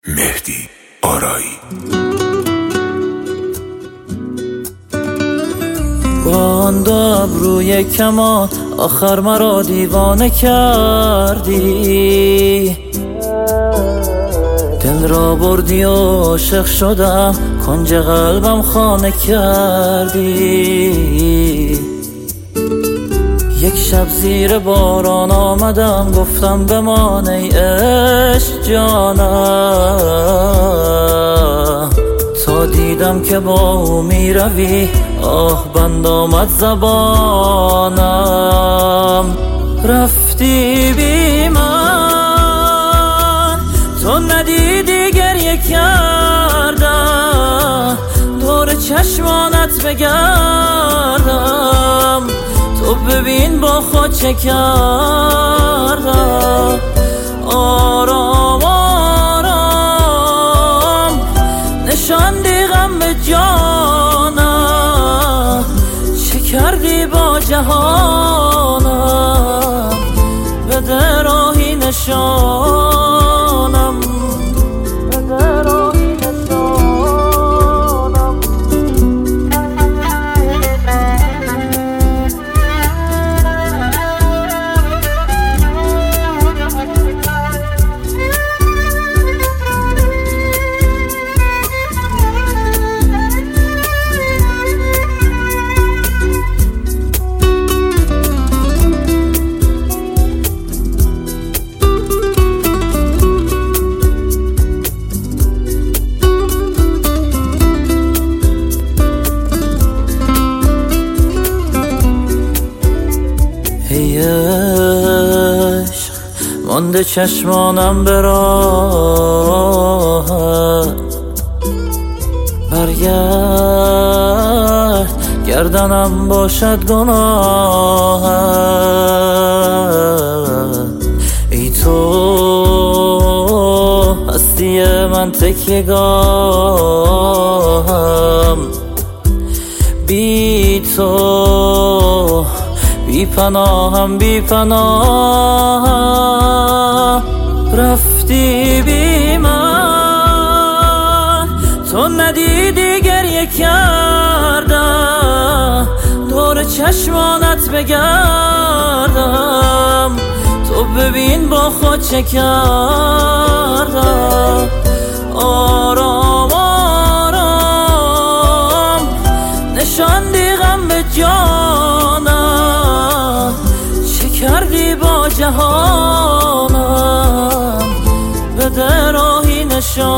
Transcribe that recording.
مهدی آرایی. با آن دو ابروی کمان آخر مرا دیوانه کردی، دل را بردی و عاشق شدم، کنج قلبم خانه کردی. یک شب زیر باران آمدم، گفتم بمان ای عشق جانم، تا دیدم که با او می روی آه بند آمد زبانم. رفتی بی من، تو ندیدی گریه کردم، دور چشمانت بگردم، تو ببین با خود چه کردم. آرام آرام نشاندی غم به جانم، چه کردی با جهانم، بده راهی نشانم، بده راهی نشانم. ای عشق مانده چشمانم به راهت، برگرد گردنم باشد گناهت. ای تو هستی من تکیه‌گاهم، بی تو بی پناهم بی پناه. رفتی بی من، تو ندیدی گریه کردم، دور چشمانت بگردم، تو ببین با خود چه کردم. آرام آرام نشاندی غم به جانم، چه کردی با جهانم، بده راهی نشانم.